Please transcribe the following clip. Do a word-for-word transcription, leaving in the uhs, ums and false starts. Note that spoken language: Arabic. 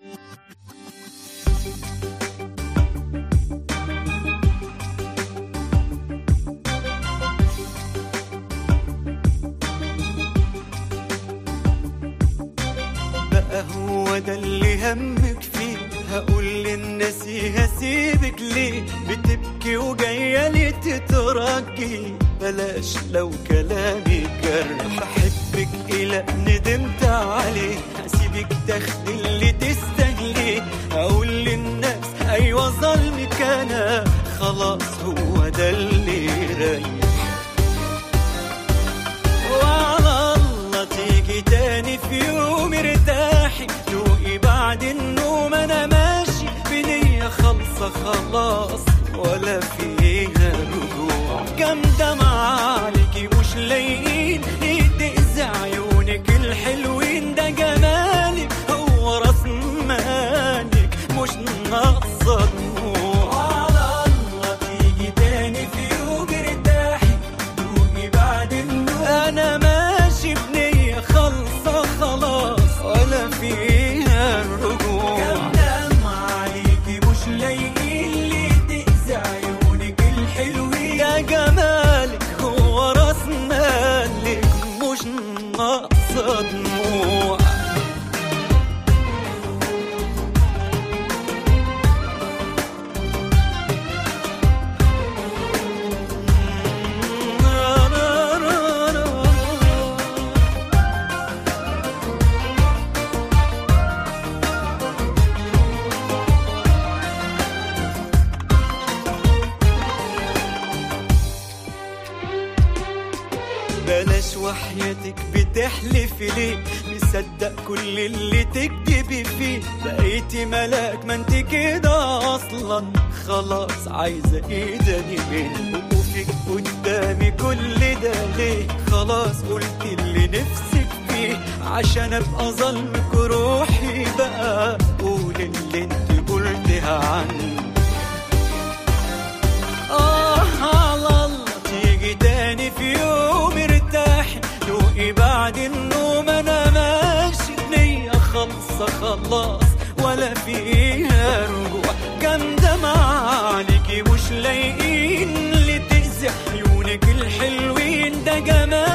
بقى هو ده اللي همك فيه؟ هقول للناس هسيبك ليه؟ بتبكي وجاية لي تترجي، بلاش لو كلامي جرح. بحبك إلى ندمت عليه، هسيبك تاخدي اللي تستاهليه. هقول للناس أيوة ظلمك أنا، خلاص هو ده اللي يريح. وعلى الله تيجي تاني في يوم ارتاحي، دوقي بعد النوم انا ماشي بنية خالصة خلاص ولا فيها رجوع. كام دمعة عليكي مش لايقين، يتأذى عيونك الحلوين، ده جمالك هو راس مالك مش ناقصة دموع. وعلى الله تيجي تاني في يوم ارتاحي، دوقي بعد النوم انا ماشي بنية خالصة خلاص ولا فيها الرجوع. كم دمعة عليكي مش لايقين، اللي تأذى عيونك الحلوين، ده جمالك هو راس مالك مش ناقصة دموع. بلاش وحياتك بتحلفي ليه؟ مصدق كل اللي تكدبي فيه. بقيتي ملاك ما انت كده اصلا، خلاص عايزه ايه تاني مني؟ وقوفك قدامي كل ده ليه؟ خلاص قلت اللي نفسك فيه، عشان ابقى ظلمك روحي بقى قول اللي انت قلتها عني. اه على الله تيجي تاني في يوم ارتاحي، دوقي بعد النوم انا ماشي بنية خالصة خلاص ولا فيها رجوع. كام دمعة عليكي مش لايقين، اللي تأذي عيونك الحلوين، ده جمال